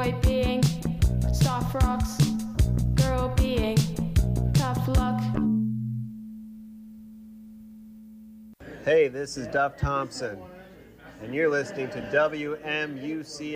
Boy being soft rocks, girl being tough luck. Hey, this is Duff Thompson, and you're listening to WMUC.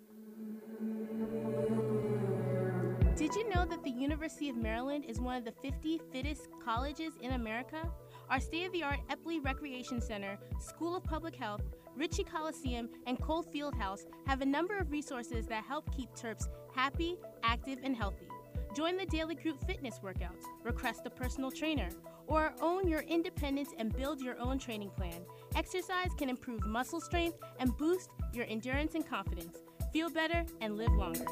Did you know that the University of Maryland is one of the 50 fittest colleges in America? Our state-of-the-art Epley Recreation Center, School of Public Health, Ritchie Coliseum, and Cole Fieldhouse have a number of resources that help keep Terps happy, active, and healthy. Join the daily group fitness workouts, request a personal trainer, or own your independence and build your own training plan. Exercise can improve muscle strength and boost your endurance and confidence. Feel better and live longer.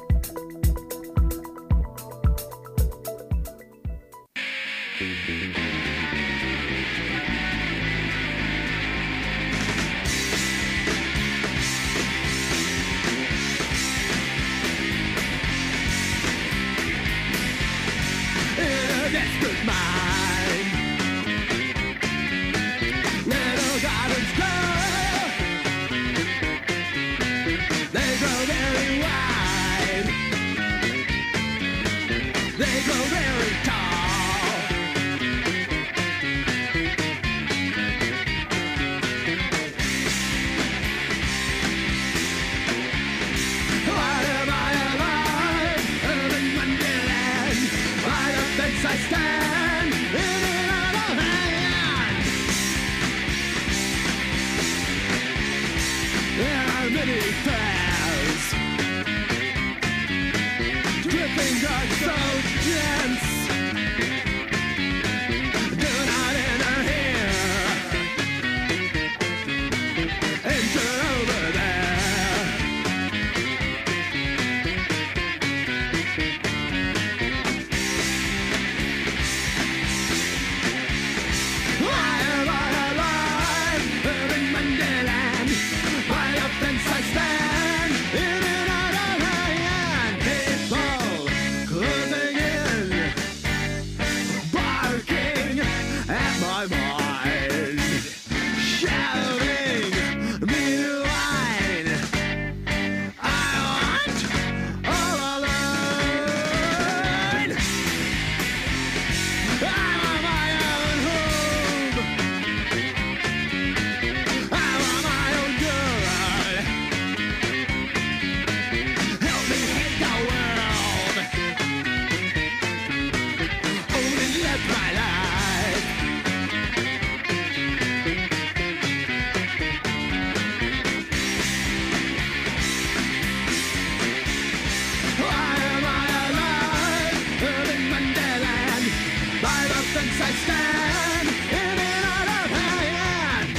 Desperate mind, little gardens grow, they grow very wide, they grow very tall. Why am I alive in Wonderland? By the fence I stand in another hand. There are many fairs, dripping drugs so dense. Do not enter here, enter over there. Why am I alive in Wonderland? By the fence I stand in another land. People closing in, barking at my mind, shouting me to wine. I want all alone. I want my own home. I want my own girl. Help me hate the world. Only live my life. Why am I alive in Wonderland? By the fence I stand in another hand.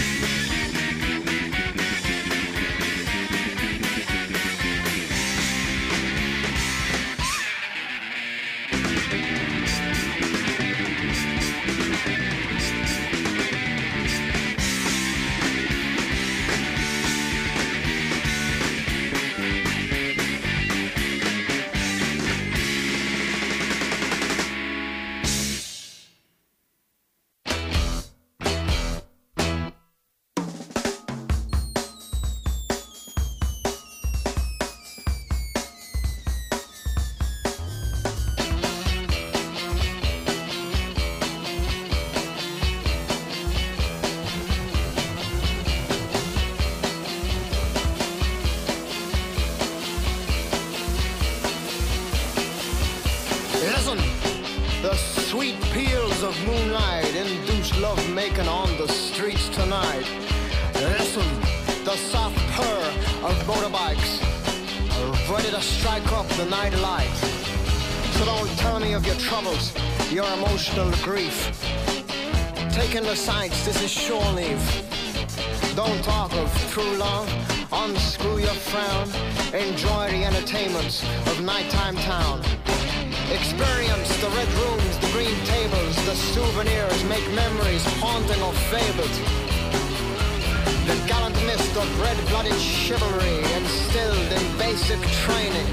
Listen, the sweet peals of moonlight induce love-making on the streets tonight. Listen, the soft purr of motorbikes ready to strike up the night light. So don't tell me of your troubles, your emotional grief. Take in the sights, this is shore leave. Don't talk of true love, unscrew your frown. Enjoy the entertainments of nighttime town. Experience the red rooms, the green tables, the souvenirs, make memories haunting or fabled. The gallant mist of red-blooded chivalry instilled in basic training.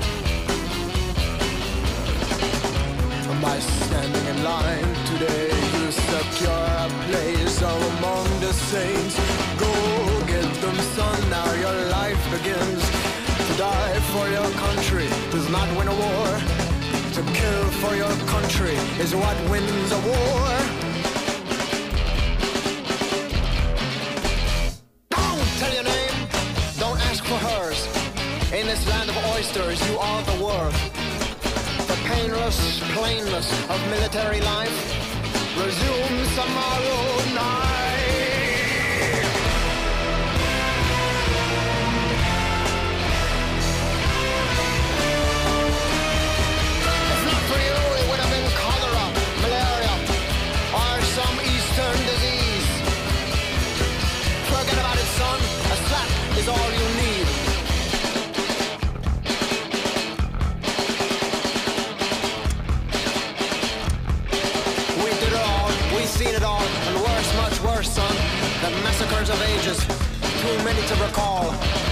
By standing in line today, you secure a place among the saints. Go get them, son, now your life begins. To die for your country is not win a war. To kill for your country is what wins a war. Don't tell your name, don't ask for hers. In this land of oysters, you are the worth. The painless plainness of military life resumes tomorrow night. If not for you, it would have been cholera, malaria, or some eastern disease. Forget about it, son. A slap is all you need. Seen it all, and worse, much worse, son. The massacres of ages, too many to recall.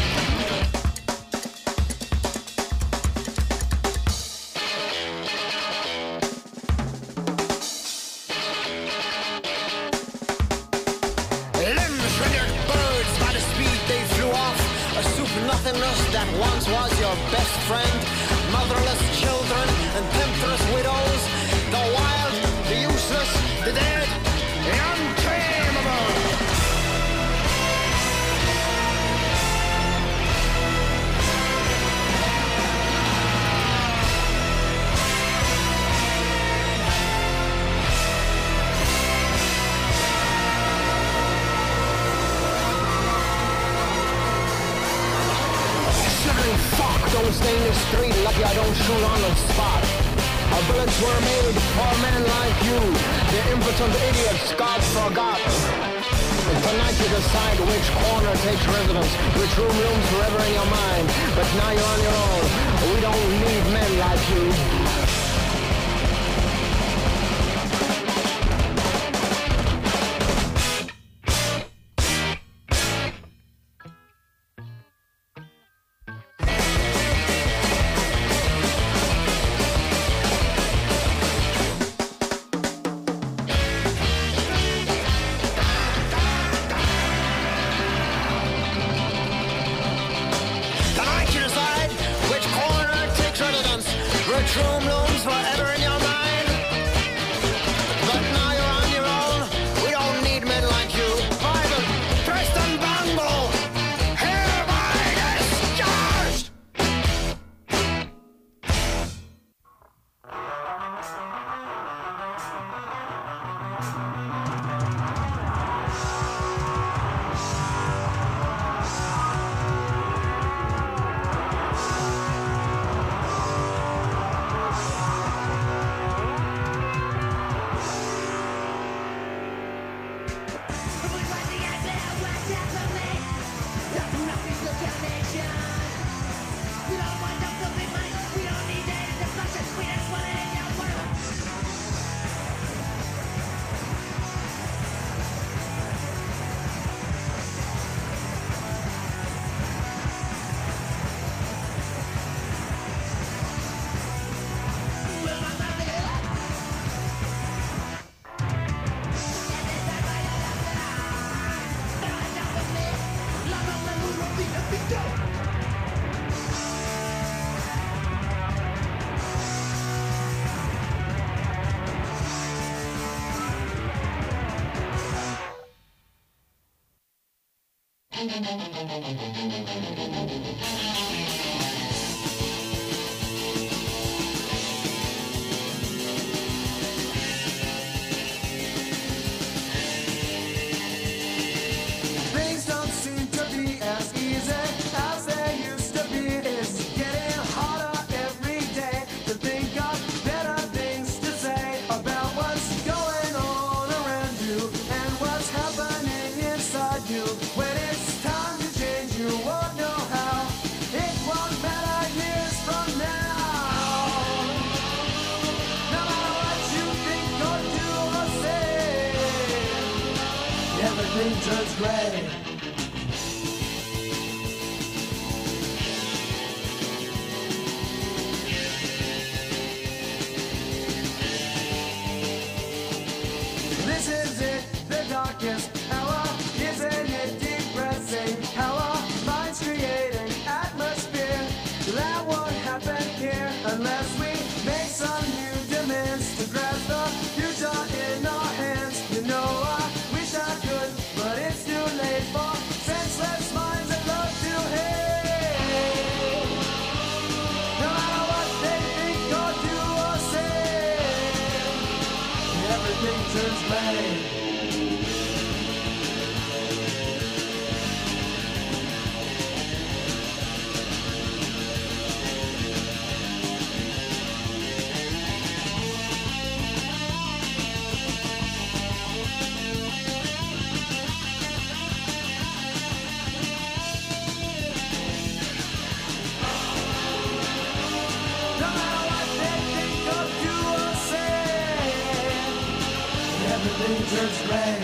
Limbs rendered birds by the speed they flew off. A soup nothingness that once was your best friend. Motherless children and temptress widows. The wild, the useless, the dead, the untamable. Shivering fuck, don't stay in the street. Lucky I don't shoot on the spot. Our bullets were made for men like you, the impotent idiots God forgot. Tonight you decide which corner takes residence, which room looms forever in your mind. But now you're on your own. We don't need men like you. Which room looms forever in your mind. But now you're on your own. We don't need men like you. Private Preston Bungle, hereby discharged. Things don't seem to be as easy as they used to be. It's getting harder every day to think of better things to say about what's going on around you and what's happening inside you. When it's time to change, you won't know how. It won't matter years from now. No matter what you think or do or say, everything turns gray. This is it, the darkest hour. Isn't it depressing how our minds create an atmosphere that won't happen here? turns gray.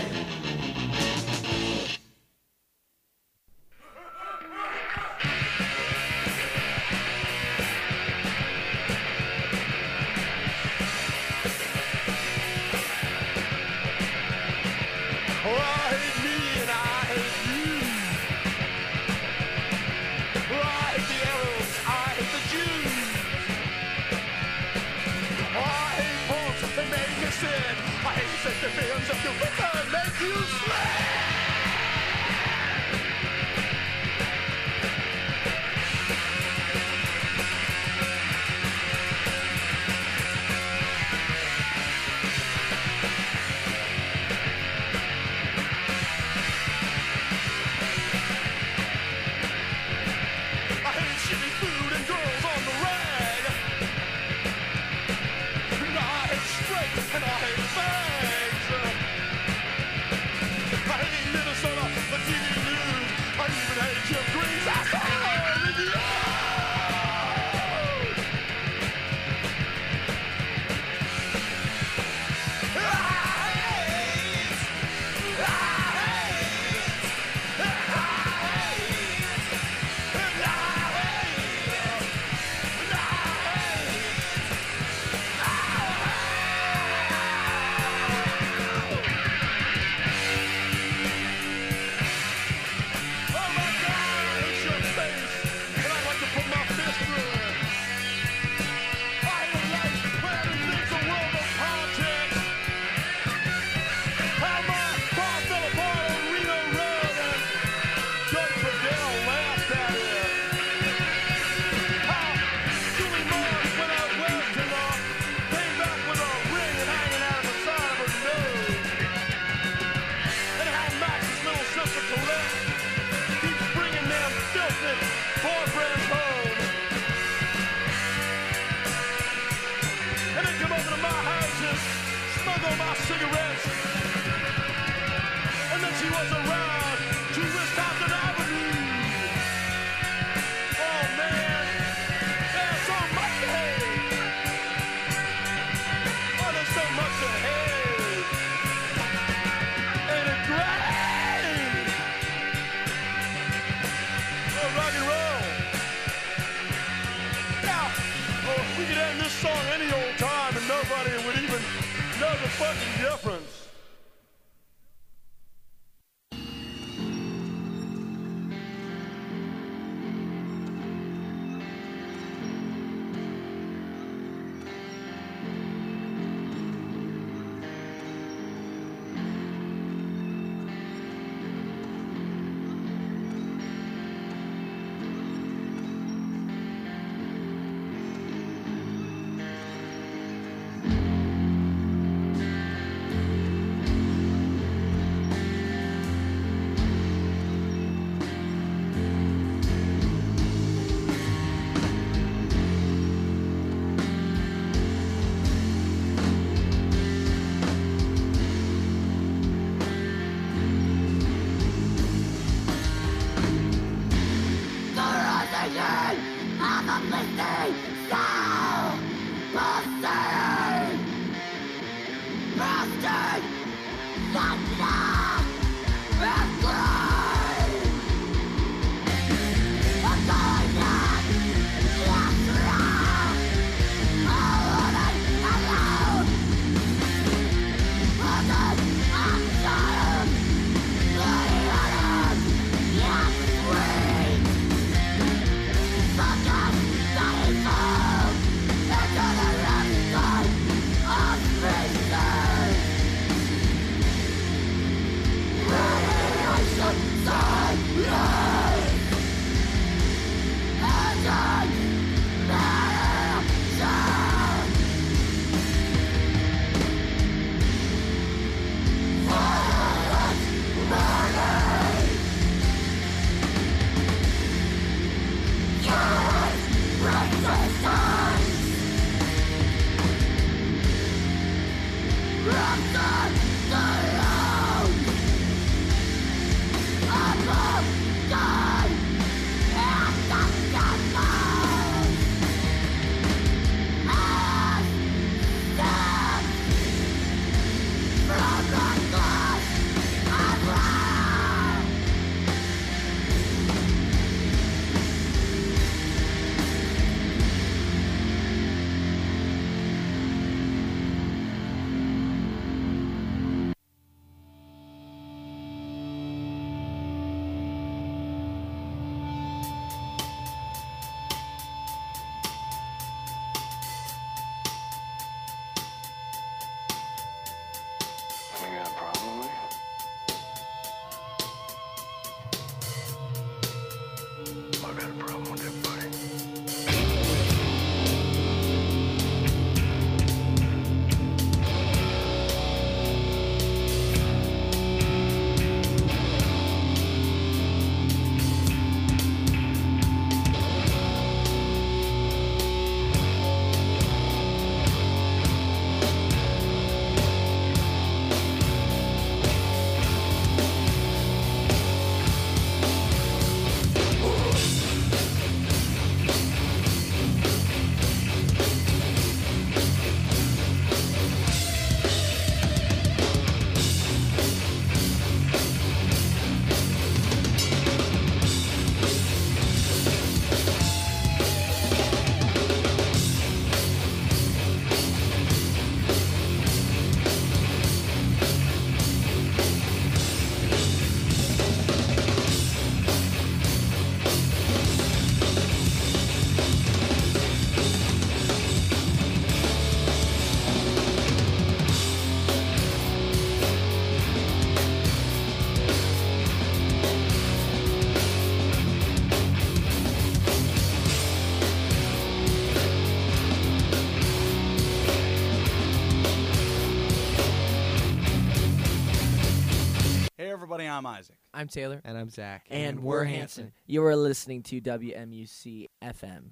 everybody, I'm Isaac. I'm Taylor. And I'm Zach. And we're Hanson. You are listening to WMUC FM.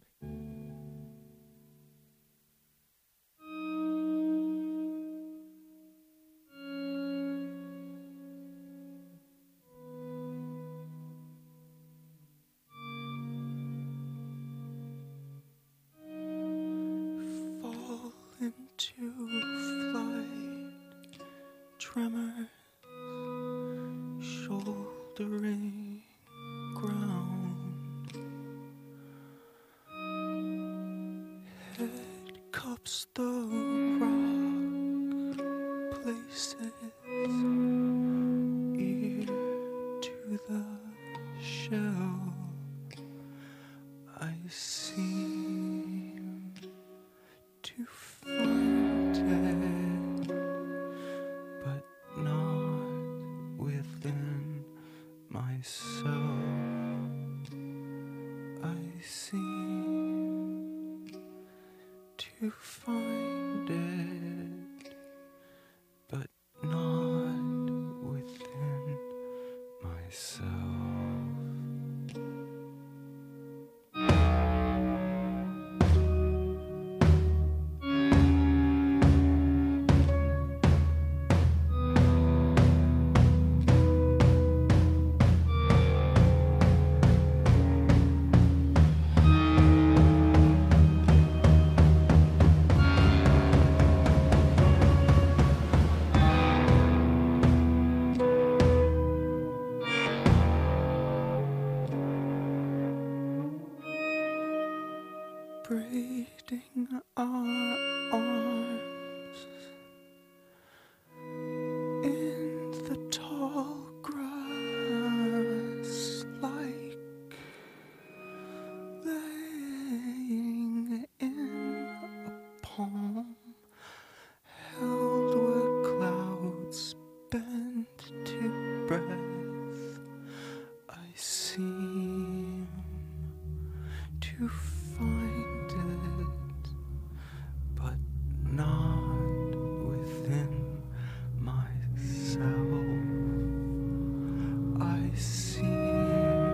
Fall into flight, tremors, shouldering ground. Head cups the rock places, ear to the shell. I seem to find it, but not within myself. I seem to find it, but not within myself. Braiding our arms in the tall grass, like laying in a palm, held where clouds bend to breath. I seem to find it, but not within myself. I seem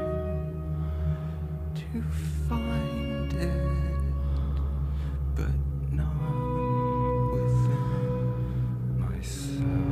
to find it, but not within myself.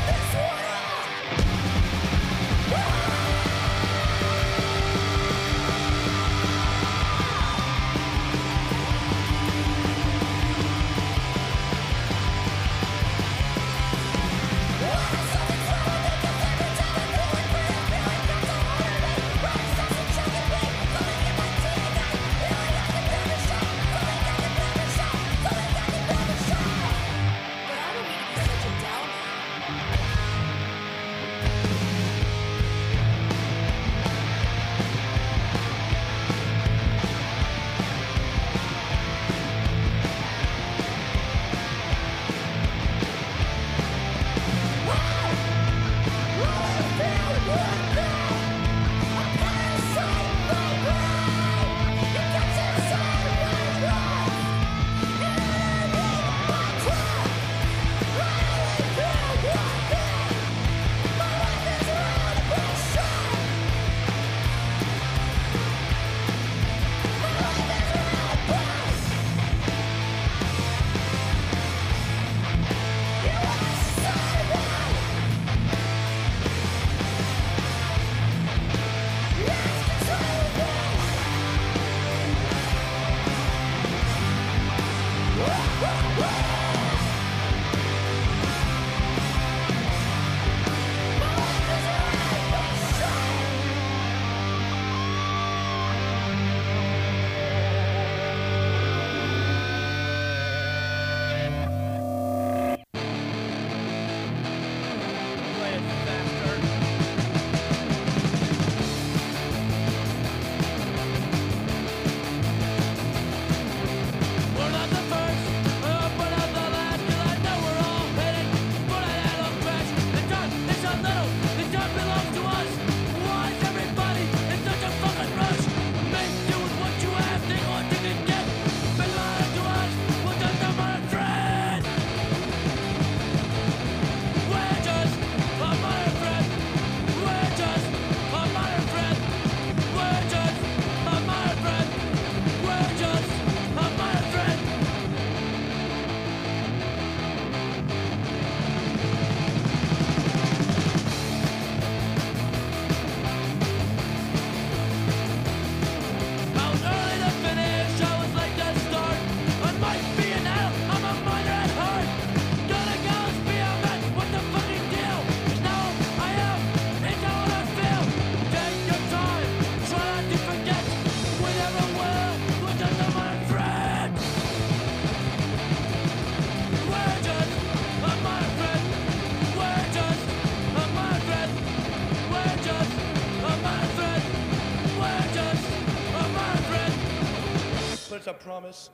I promise.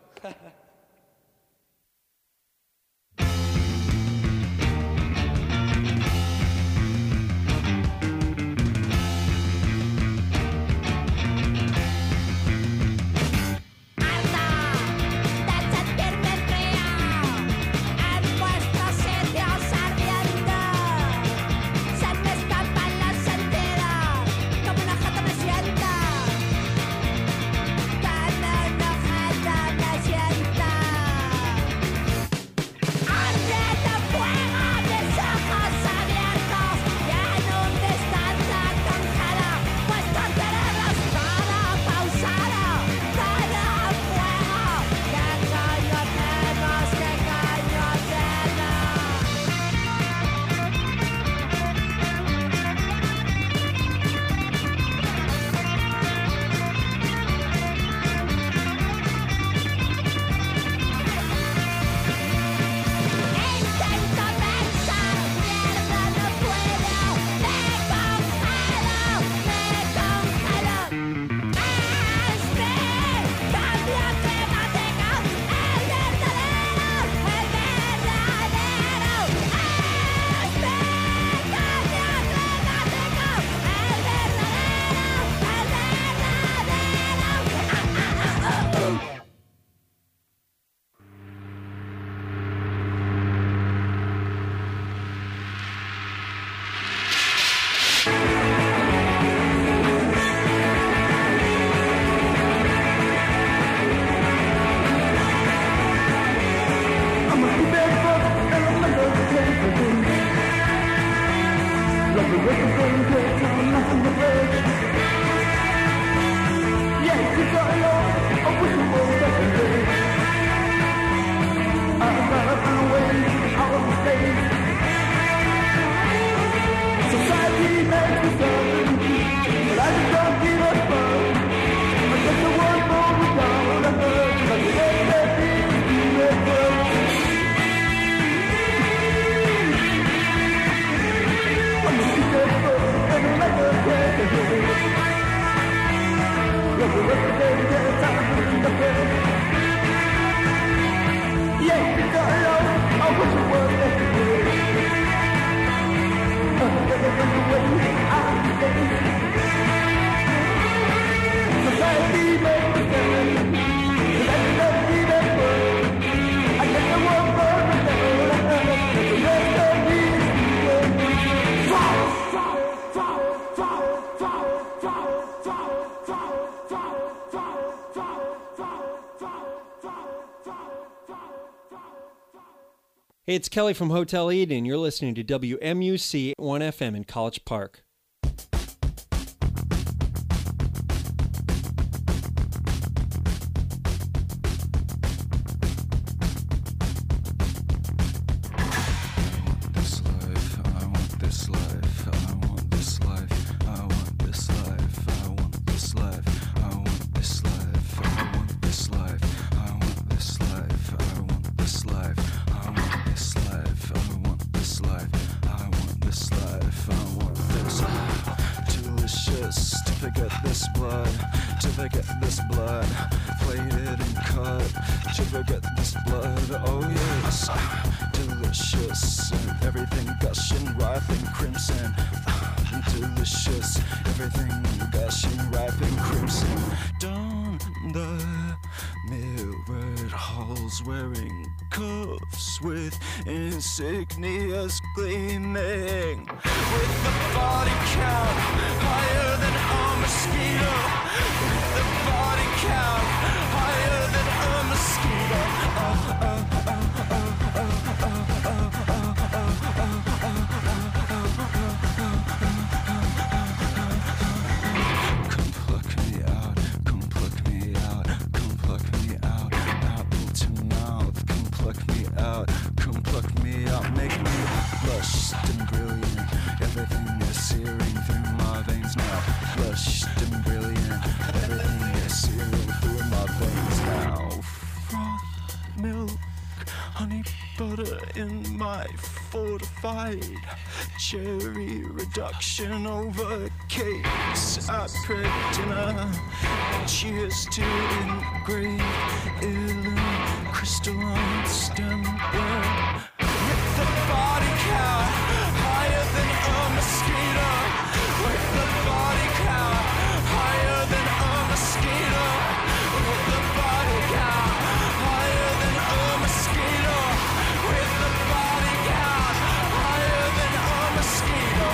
Tan enojada me siento. Hey, it's Kelly from Hotel Eden. You're listening to WMUC 1FM in College Park. Insignias gleaming with the body count higher than a mosquito, with the body count higher than a mosquito. Come pluck me out, come pluck me out, come pluck me out, apple to mouth, come pluck me out. Pluck me out, make me flushed and brilliant. Everything is searing through my veins now. Flushed and brilliant. Everything is searing through my veins now. Froth, milk, honey butter in my fortified cherry reduction over cakes at dinner. Cheers to engraved illumined crystalline stemware. With the body count higher than a mosquito. With the body count higher than a mosquito. With the body count higher than a mosquito. With the body count higher than a mosquito.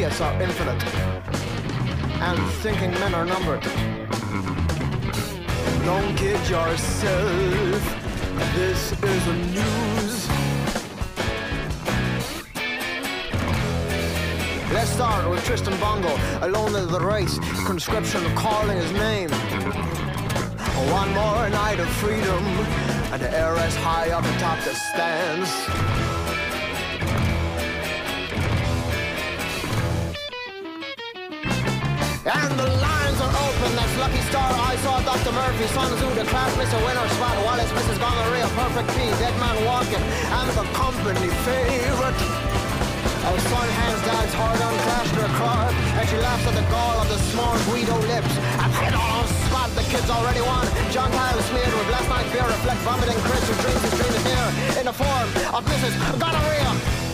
idiots are infinite, and thinking men are numbered. Don't kid yourself, this is a news. Let's start with Tristan Bongo, alone in the race, conscription calling his name. One more night of freedom, and the heiress high up atop the stands. And the lines are open, that's Lucky Star. I saw Dr. Murphy, Sun Tzu, the class Mr. Winner, Spot Wallace, Mrs. Gonorrhea, Perfect P, Dead Man Walking, and the company favorite. Our son hands dad's hard on Clash their card, and she laughs at the gall of the small Guido lips. I've hit on spot, the kids already won. John Kyle smeared with last night's beer, reflect vomiting Chris who drinks his dream is near, in the form of Mrs. Gonorrhea.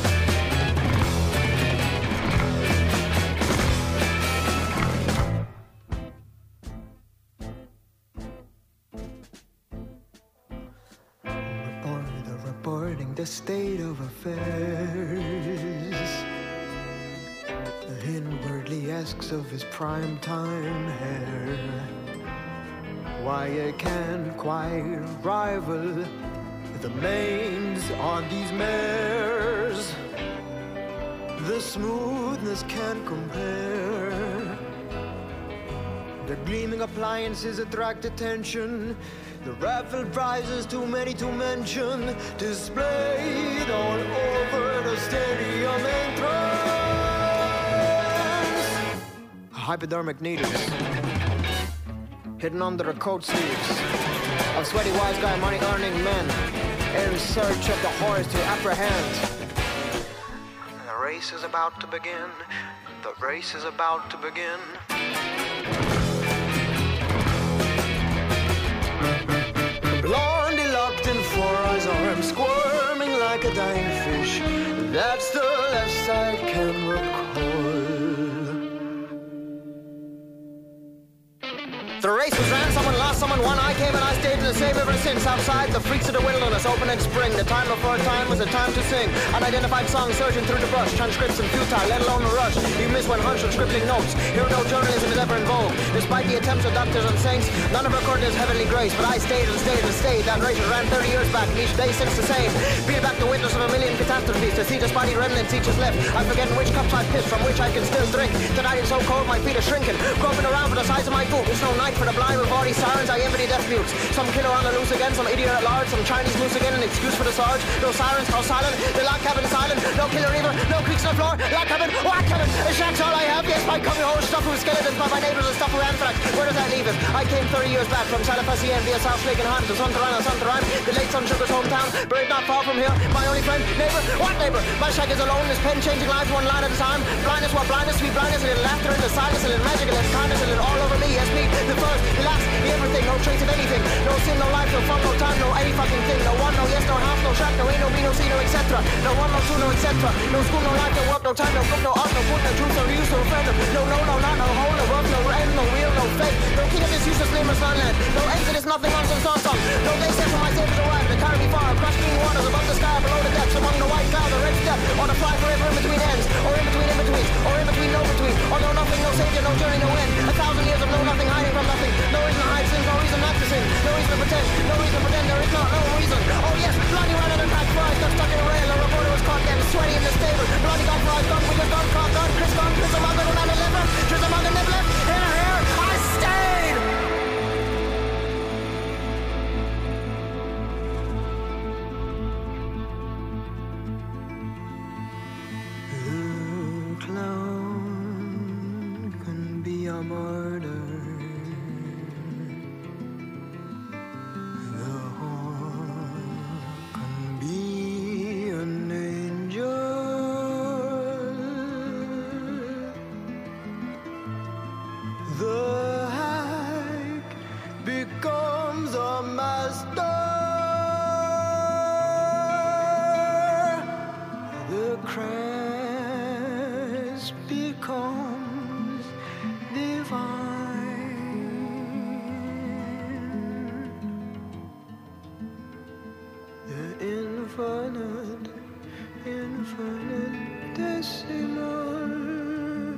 Reporting the state of affairs. Inwardly asks of his primetime hair why it can't quite rival the manes on these mares. The smoothness can't compare. The gleaming appliances attract attention. The raffle prizes, too many to mention, displayed all over the stadium entrance. Hypodermic needles hidden under the coat sleeves of sweaty wise guy money-earning men in search of the horse to apprehend. The race is about to begin. The race is about to begin. Blondie locked in 4 eyes arms, squirming like a dying fish. That's the left side can recall. The race was ran, someone lost, someone won. I came and I stayed in the same ever since. Outside, the freaks of the wilderness, open in spring. The time before time was a time to sing. Unidentified songs surging through the brush. Transcription futile, let alone the rush. You miss when hunch with scribbling notes. Here no journalism is ever in vogue. Despite the attempts of doctors and saints, none of recorded his heavenly grace. But I stayed and stayed and stayed. That race was ran 30 years back, and each day since the same. Beat back the witness of a million catastrophes. To see just body remnants each is left. I'm forgetting which cups I pissed, from which I can still drink. Tonight it's so cold, my feet are shrinking. Groping around for the size of my boot. It's no night for the blind with all these sirens. I envy death mutes. Some killer on the loose again, some idiot at large, some Chinese loose again, an excuse for the sarge. No sirens, all silent. The lock cabin silent. No killer either. No creaks on the floor. Lock cabin. Lock cabin. The shack's all I have. Yes, my coming home stuff with skeletons, but my neighbors are stuff with anthrax. Where does that leave us? I came 30 years back from Salafasien via South Lake and Hans to Santarine, the late Sun Sugar's hometown. Buried not far from here. My only friend, neighbor. What neighbor? My shack is alone. His pen changing lives one line at a time. Blindness, what blindness? Sweet blindness, a little laughter, a little silence, a little magic, a little kindness, a little all over me. Yes, me, the first, the last, the everything. No trace of anything. No sin, no life, no fun, no time, no any fucking thing. No one, no yes, no half, no shack, no A, no B, no C, no etc. No one, no two, no etc. No school, no life, no work, no time, no book, no art, no food, no truth, no use, no friend. No, not, no hole, no work, no end, no wheel, no fate. No king of this useless nameless land. No ends to this nothing nonsense song. No day set for my saviors arrive. To carry me far across clean waters above the sky, below the depths, among the white clouds, the red step, or to fly forever in between ends, or in between in-betweens, or in between no between, or no nothing, no savior, no journey, no end. 1,000 years of no nothing, hiding from nothing. No reason to hide sins, no reason not to sing, no reason to pretend, no reason to pretend, there is not, no reason. Oh yes, Blondie ran out of track, flies, got stuck in a rail, a reporter was caught getting sweaty in the stable. Blondie got flies, gone, we just gone, caught, gone, Chris gone, Chris among the man and liver, Chris among the never left, here, I stayed! The clown can be a martyr. Infinite decimal.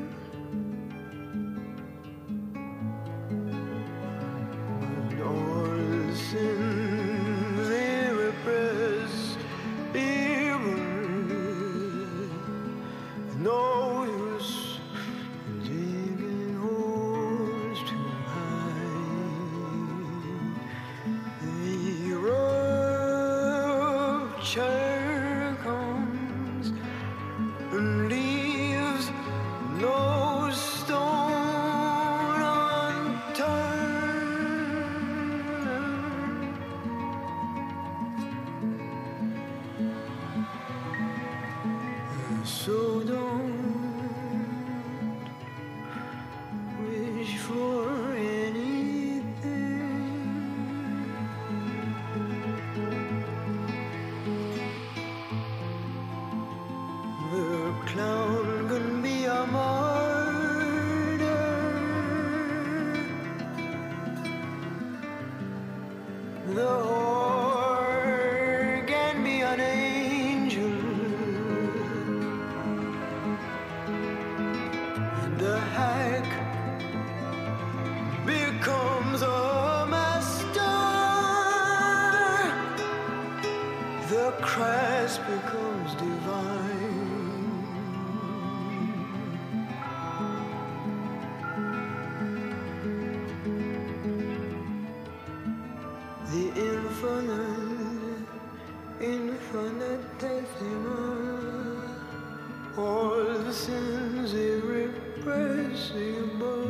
chair comes and leaves no stone unturned. So don't wish for anything. The clown can be a martyr. The whore can be an angel. The hack becomes a master. The Christ becomes divine. The infinitesimal, all the sins irrepressible.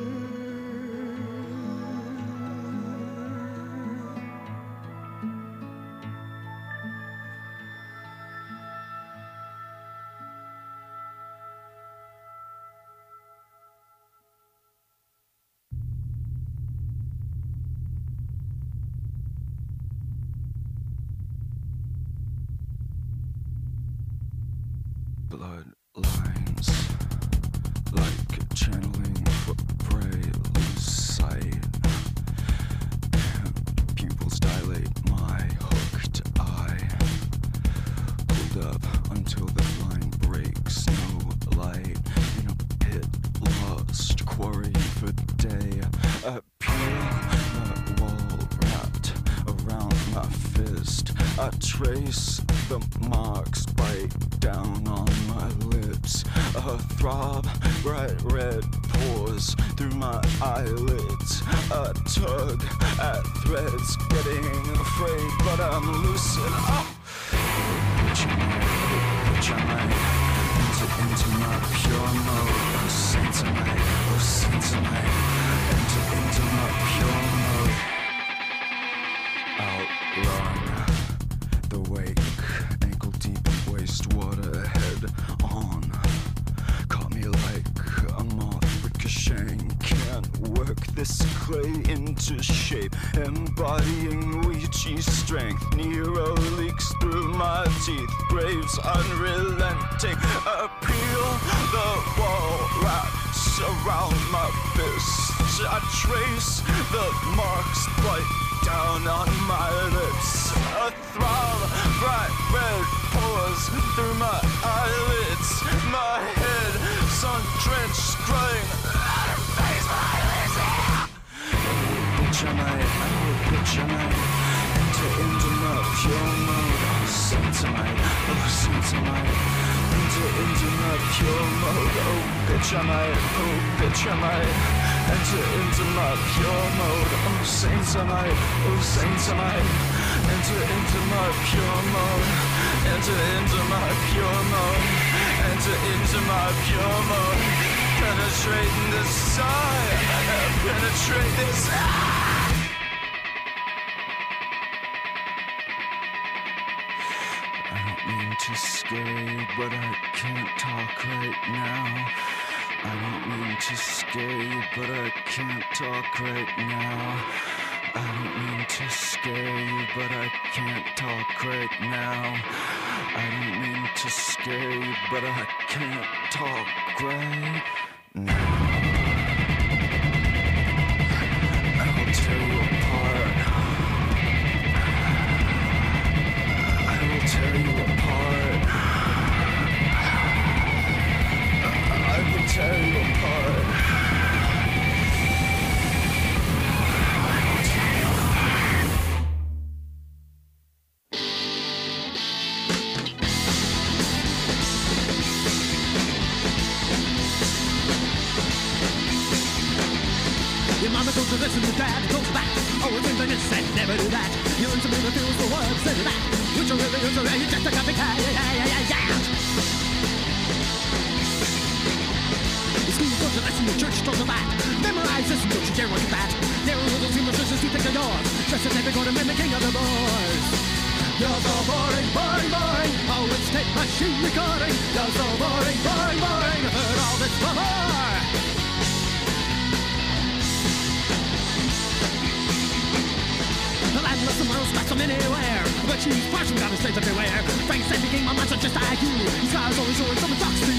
Blood lines like channeling for prey, lose sight. Pupils dilate, my hooked eye. Pulled up until the line breaks. No light in a pit, lost, quarrying for day. A pure wall wrapped around my fist. I trace the marks, bite down on my lips. A throb, bright red pours through my eyelids. A tug at threads, getting afraid, but I'm lucid. Oh! Which am I? Into my pure mode. Oh, saints am I? Oh, saints am I? Into my pure mode. Outrun the wake, ankle deep in wastewater, head on. Caught me like a moth ricocheting. Can't work this clay into shape, embodying Ouija strength. Nero leaks through my teeth, braves unrelenting. Appeal the wall wraps around my fists. I trace the marks, bite down on my lips. A throb, bright red pours through my eyelids. My head sunk, drenched, crying. Face my lips. Bitch am I? Oh, bitch am I? Enter into my pure mode. Oh, saints am I? Oh, saints am I? Enter into my pure mode. Oh, bitch am I? Oh, bitch am I? Enter into my pure mode. Oh, saints am I? Oh, saints am I? Enter into my pure mode. Enter into my pure mode. Enter into my pure mode. Penetrating the side. Penetrate this. I don't mean to scare you, but I can't talk right now. I don't mean to scare you, but I can't talk right now. I don't mean to scare you, but I can't talk right now. I don't mean to scare you, but I can't talk right now. I will tear you apart. I will tear you apart. I will tear you apart. Your mama but don't you listen to Dad. Close back. Always think this and never do that. You learn something that feels the words, say that. Future really is a you're just a copycat. Yeah. The school don't you listen to church, don't you that. Memorize this and don't you dare look at that. There are little team musicians who think they're yours. Just as never going to be the king of the boys. You're so boring, boring, boring. Oh, it's tape machine recording. You're so boring, boring, boring. I've heard all this before. The landless the world stacks them anywhere. But she's partial, got a stage everywhere. Frank said he became a monster just like you. His cars always showing someone talks to